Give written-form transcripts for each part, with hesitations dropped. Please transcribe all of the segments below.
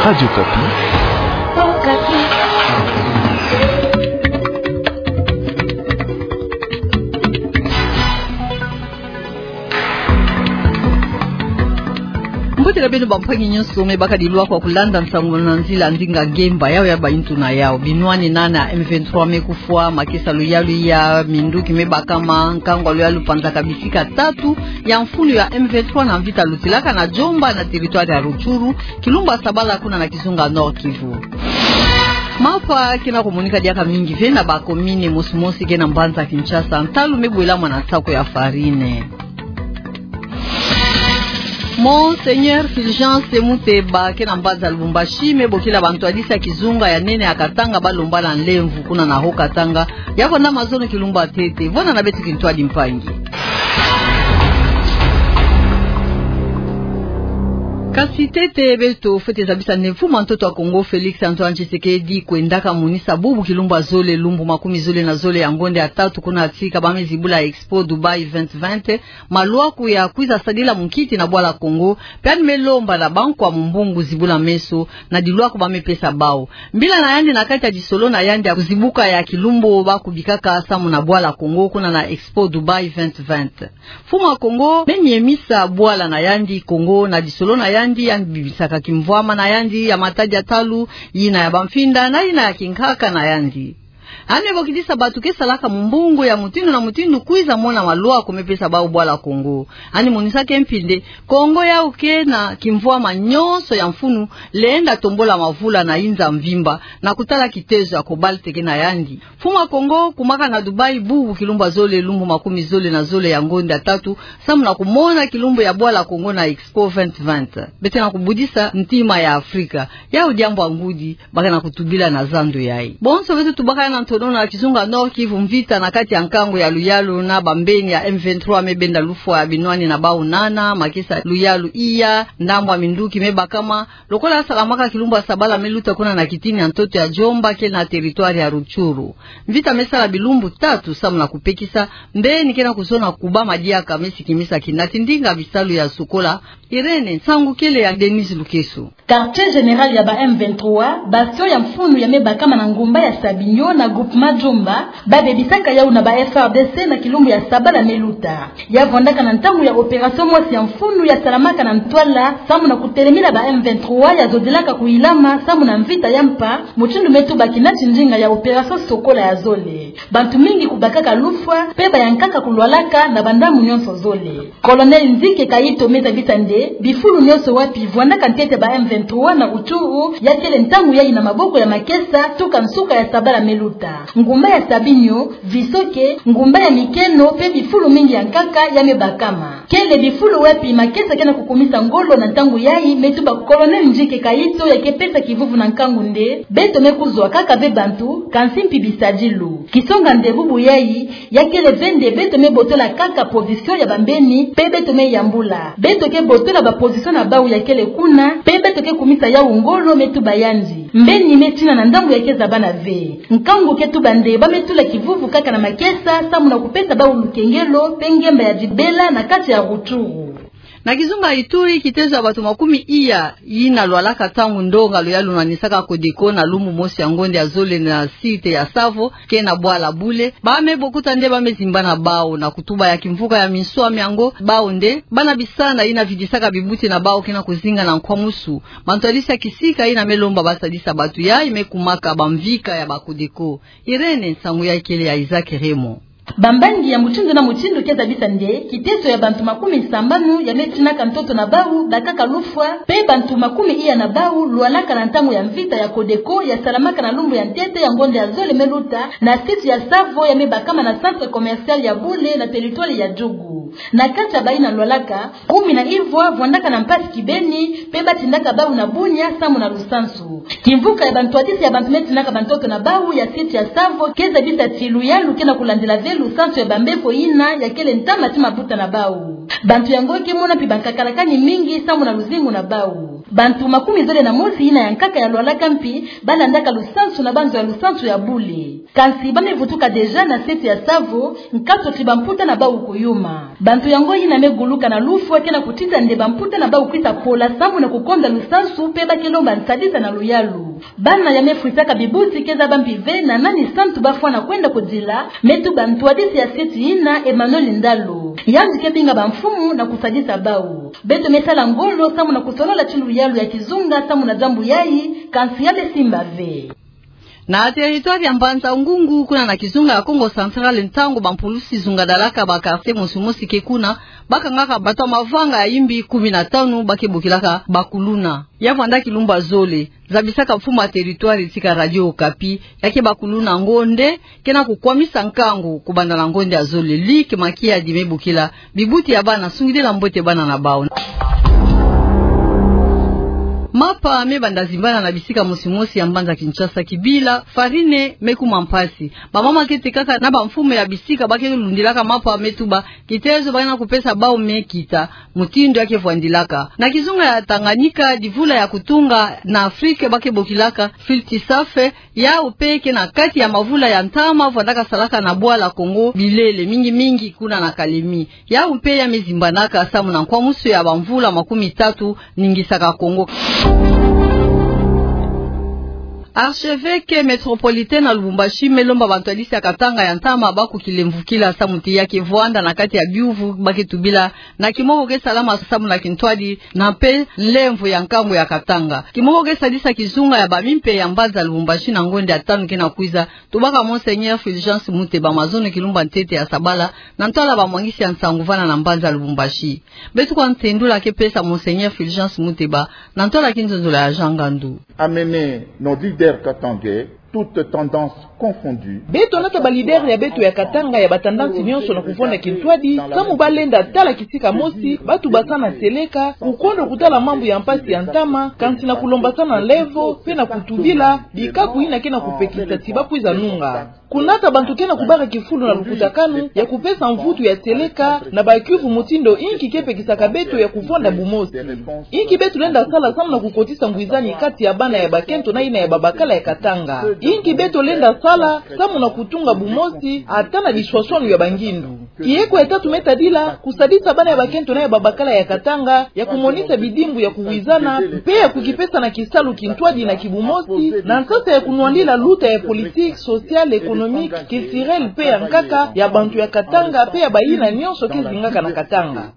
Radio Kapi. Kapi. Mbotela beno bampangi nyonso mebaka dilwa kwa kulanda nsango na nzila ndinga gemba yao ya baintu na yao binwani nana M23 mekufwa makisa luyalu ya minduki mebaka mankango luyalu panzaka bisika 3 ya mfunu ya M23 na mvita lutilaka na Jomba na territoire ya Ruchuru Kilumba Sabala kuna na Kizunga Nord Kivu. Mapa kina komunika diaka mingi vena bakomine musimosi kena Mbanza Kinshasa ntalu mebwela mwana sako ya farine. Monseigneur Fulgence Muteba kena Mbanza Lubumbashi mebokila bantu adisa Kizunga ya nene akatanga balomba na Nlemvu kuna na ho Katanga yako na mazono Kilumba Tete vona na beti kintwa dimpangi. Kasi tete beto fete zabisa nefu mantoto wa Kongo Felix Antoine Tshisekedi kwendaka munisa bubu Kilumba Zole lumbu makumi zole na zole ya ngonde atatu kuna atika bame zibula Expo Dubai 2020 maluaku ya kuiza sadila mukiti na bwala Kongo piani melomba na banku wa mbungu zibula meso na diluaku bame pesa bao mbila na yandi na kati ya disolo na yandi ya kuzibuka ya Kilumbo baku bikaka asamu na bwala Kongo kuna na Expo Dubai 2020 fuma Kongo menye misa bwala na yandi Kongo na disolo na yandi bibisaka kimvwama na yandi ya mataja talu yina ya bamfinda na yina ya kinkaka na yandi ane bokidisa batu ke salaka mbungu ya mutindu na mutindu kuiza mona malua kumepesa bao bwala Kongo ani monisa kempinde Kongo ya uke na kimvwama nyonso ya mfunu leenda tombola mavula na inza mvimba na kutala kitezo ya kobalte ke na yandi fuma Kongo kumaka na Dubai bubu Kilumba Zole lumbu makumi zole na zole ya ngonde atatu samu na kumona Kilumbu ya bwala Kongo na Expo 2020 bete na kubudisa ntima ya Afrika ya ujambo angudi baka na kutubila na zando yai bonso vetu tubaka na Ntonona Kizunga Nord Kivu mvita na kati ya nkango ya Luyalu na bambeni ya M23 mebenda lufwa ya binwani na bau nana makisa Luyalu iya ndamwa minduki mebakama lokola sakamaka Kilumba Sabala meluta kuna na kitini antoto ya Jomba ke na territoire ya Ruchuru mvita mesala bilumbu 3 samu na kupekisa mbeni kena kusona kubama diaka mesi kimisa kinati ndinga bisalu ya Sukola Irene sangu kele ya Denis Lukesu Quartier General ya ba M23 bastion ya mfunu ya mebakama na ngumba ya Sabinyo na groupement Jomba babebisaka yau na ba FRDC na Kilumbu ya Sabala meluta ya vondaka na ntangu ya operation mwasi ya mfunu ya Salamaka na Ntwala samu na kutelemila ba M23 ya zodelaka kuilama samu na mvita ya mpa muchindu metu bakinati njinga ya operation Sokola ya Zole bantu mingi kubakaka lufwa peba yankaka kulwalaka na bandamu nyonso Zole Colonel Nzike Kayito meta bitande bifulu nyonso wapi vondaka ntete ba M23 na Ruchuru ya kele ntangu ya ina maboko ya makesa tuka nsuka ya Sabala meluta ngumba ya Sabinyo Visoke ngumba ya Mikeno pe bifulu mingi ya nkaka ya mebakama kele bifulu wapi makesa kena kukumisa ngolo na ntangu yai metuba Colonel Njike Kayito ya kepesa kivuvu na nkangu nde beto mekuzwa kaka be bantu kansimpi bisajilu kisonga ndebubu yai ya kele vende beto mebotola kaka position ya bambeni pe beto meyambula beto ke botola ba position na bau ya kele kuna pe beto ke kumisa ya ngolo metuba yanji mbeni metina na ndambu ya keza bana ve nkangu ketu bande bametula kivuvu kaka na makesa samu na kupesa bau lukengelo pengemba ya Jibela na kati ya Ruchuru na Kizunga Ituri kitezo ya batu makumi iya yina lwalaka tangu ndonga Luyalu na nisaka Kodeko na lumu mosi ya ngonde ya Zole na site ya Savo kena bwala bule bame bokuta nde bame zimbana bao na kutuba ya kimvuka ya miswa miango bao nde bana bisana ina vidisaka bibuti na bao kena kuzinga na nkwamusu mantualisa kisika ina melomba basadisa batu ya imekumaka bamvika ya bakodeko Irene sangu ya ikele ya Isaac Remo bambangi ya muchindu na muchindu keza bisande kiteso ya bantu makumi sambanu ya metina kantoto na bau bakaka lufwa pe bantu makumi iya na bau lualaka na ntangu ya mvita ya Kodeko ya Salamaka na lumbu ya ntete ya ngonde ya Zole meluta na site ya Savo ya mebakama na centre commercial ya Bule na territoire ya Jugu na kata baina lualaka kumi na Ivwa vwandaka na mpasi Kibeni pe batindaka bau na Bunya samu na Lusansu kimvuka ya bantu atisi ya bantu metinaka bantoto na bau ya site ya Savo keza bisa tilu ya lukena kulandila velu santo ya bambefo ina ya kele ntama tima buta na bau bantu yango kimona pi bankakalakani mingi samu na luzingu na bau bantu makumi zole na mosi ina yankaka ya lwalaka mpi balandaka lusansu na banzo ya lusansu ya bule kansi bamevutuka deja na seti ya savo nkato tribamputa na bau kuyuma bantu yango ina meguluka na lufu wake na kutita nde bamputa na bau kuita pola samu na kukonda lusansu pe bakilomba nsadisa na luyalu bana ya mefuitaka bibuti keza bampive na nani santu bafwa na kwenda kujila metu bantu adisi ya seti ina Emmanuel Ndalo yanzu kebinga bamfumu na kusadisa bau beto mesala ngolo samu na kusolola chulu yalu ya kizunga samu na zambu yai kansi yale simba ve na territoire ya Mbanza Ngungu kuna na kizunga ya Kongo Central ntango bampulusi zunga dalaka ba quartier Musumusi kekuna bakangaka bato mavanga ya imbi 15 bakebukilaka bakuluna yavanda kilumba zole zabisaka mfuma territoire tika Radio Okapi yake bakuluna ngonde kena kukwamisa nkango kubanda na ngonde ya zole like makia dimebukila bibuti ya bana sungidela mbote bana na bao mapa mebanda zimbana na bisika musimosi ya Mbanza Kinshasa kibila farine meku mampasi bamama kete kaka na bamfume ya bisika bake lundilaka mapa metuba kitezo bana kupesa bao mekita mutindo yake vwandilaka na kizunga ya Tanganyika divula ya kutunga na Afrika bake bokilaka filti safe ya upeke na kati ya mavula ya ntama vwandaka salaka na bwala Kongo bilele mingi kuna na Kalemi ya upe ya mezimbanaka samu na kwa musu ya bamvula 30 ningisaka Kongo. Archevêque métropolitain na Lubumbashi melomba bantu alisi ya Katanga ya ntama baku kilemvukila samuti yake vwanda na kati ya biuvu baki tubila na kimoko ke salama samu na kintwadi na pe nlemvu ya nkambu ya Katanga kimoko ke sadisa kizunga ya bamimpe ya Mbanza Lubumbashi na ngonde ya tanu kena kuiza tubaka Monseigneur Fulgence Muteba mazone kilumba ntete ya Sabala na ntwala ba mwangisi ya nsanguvana na Mbanza Lubumbashi betu kwa ntendula ke pesa Monseigneur Fulgence Muteba na ntwala kinzonzola ya Jangandu amener nos leaders katangais toute tendance confondue. Beto nata ba leader ya beto ya Katanga ya batandansi nyonso na kuvonda kintwadi samu balenda tala kisika mosi batu basana seleka kukondo kutala mambo ya mpasi ya ntama kansi na kulomba sana levo pena kutubila bikaku ina kena kupekisa tibapuiza nunga kunata bantu kena kubaka kifulu na lukutakanu ya kupesa mvutu ya seleka na bakivu mutindo inki kepekisa kabeto ya kuvonda bumosi inki beto lenda sala samu na kukotisa ngwizani kati ya bana ya bakento na ina ya babakala ya Katanga inki beto lenda sala samu na kutunga bumosi atana bishwaswanu ya bangindu kieko ya tatu metadila kusadisa bana ya bakento na ya babakala ya Katanga ya kumonisa bidimbu ya kuwizana pe ya kukipesa na kisalu kintwadi na kibumosi na nsasa ya kunuandila luta ya politique sociale économique culturelle pe ya nkaka ya bantu ya Katanga pe ya bayina nyonso kezingaka na Katanga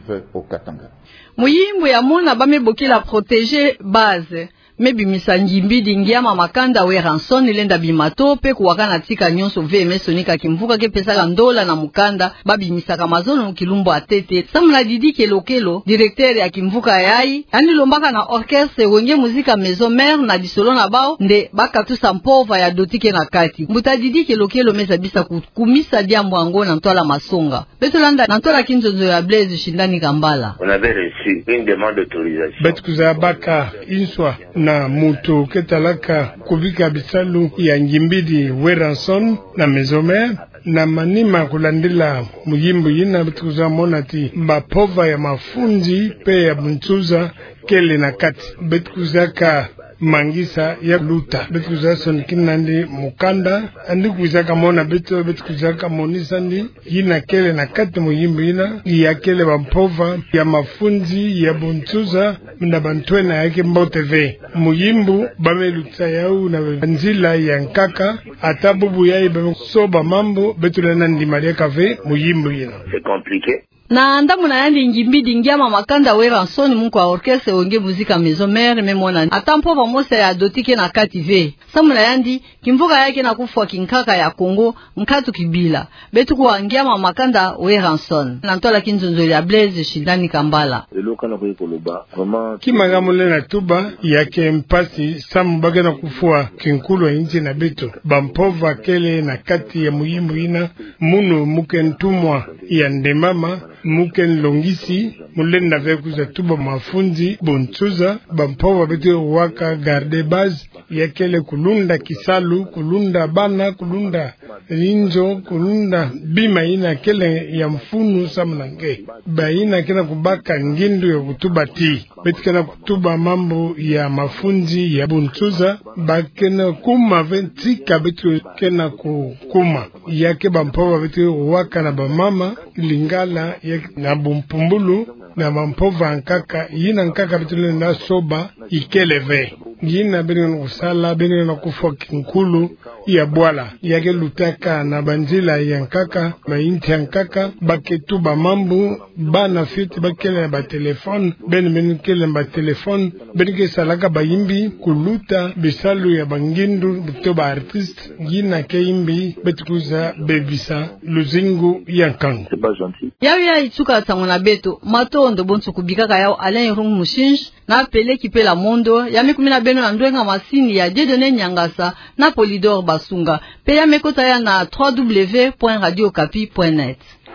muyimbu ya mona bamebokila protéger base mebi misanjimbidi ngiama makanda we ranson lenda bimato pe kuwakana tika nyonso VMS sonika kimvuka ke pesaka ndola na mukanda babi misaka mazono kilumbo atete samla didi kelokelo directeur ya kimvuka yai ani lombaka na orchestre wenge muzika maison mère na disolo na bao nde bakatusa mpova ya dotike na kati mbuta didi kelokelo meza bisa kumisa diambo ango na ntola masonga betolanda na ntola kinzonzo ya Blaise Shindani Kambala. On avait reçu une demande d'autorisation betkuza baka inswa na mutu ketalaka kubika bisalu ya njimbidi Weranson na Mezomer na manima kulandila muyimbu yina betuza monati mbapova ya mafunzi pe ya buntuza kele na kati betukuzaka mangisa ya luta betukuzasa kinandi mukanda andi kuzaka mona betukuzaka monisa ndi yina kele na kati muyimbu yina ya kele bampova ya mafunzi ya buntuza na bantwena yake mboteve muyimbu bamelutsa yau na nzila ya nkaka atabubu yai soba mambo betulena ndimalia kave muyimbu yina c'est compliqué na ndamu na yandi ngimbidi ngiama makanda we Ranson mungu wa orchestre wenge muzika maison mère memona atampo pa mosa ya dotike na kati ve samu na yandi kimvuka yake na kufwa kinkaka ya Kongo mkatu kibila betu kwa ngiama makanda we Ranson na ntola kinzonzo ya Blaise Shindani Kambala kimagamule na tuba yake mpasi samu baga na kufwa kinkulu inchi na betu bampova kele na kati ya muyimbu ina munu mukentumwa ya ndemama muken longisi mulenda vekuza tuba mafunzi bontuza bampova betu waka garde base yakele kulunda kisalu kulunda bana kulunda rinzo kulunda bima ina kele ya mfunu samnange baina kena kubaka ngindu ya kutubati betikana kutuba mambo ya mafunzi ya buntuza bakena kuma ventika betu kena kukuma yake bampova betu waka na bamama lingala yake na bumpumbulu na bampova nkaka yina nkaka betu na soba ikeleve yina bene kusala bene na kufoki nkulu ya bwala yake lutaka na banzila ya nkaka mainti ya nkaka baketu bamambu bana fiti bakele ba telefone ben kele ba telefone benike salaka bayimbi kuluta bisalu ya bangindu bito ba artiste yina keimbi betukuza bebisa luzingu ya nkangu ya ituka tangona beto matondo bonso kubikaka yao Alain Rung Mushinj na pele kipela mondo ya mikumina beno na ndwenga masini ya Dieudonné Nyangasa na Polydor Basunga pe ya mekota ya na www.radiokapi.net.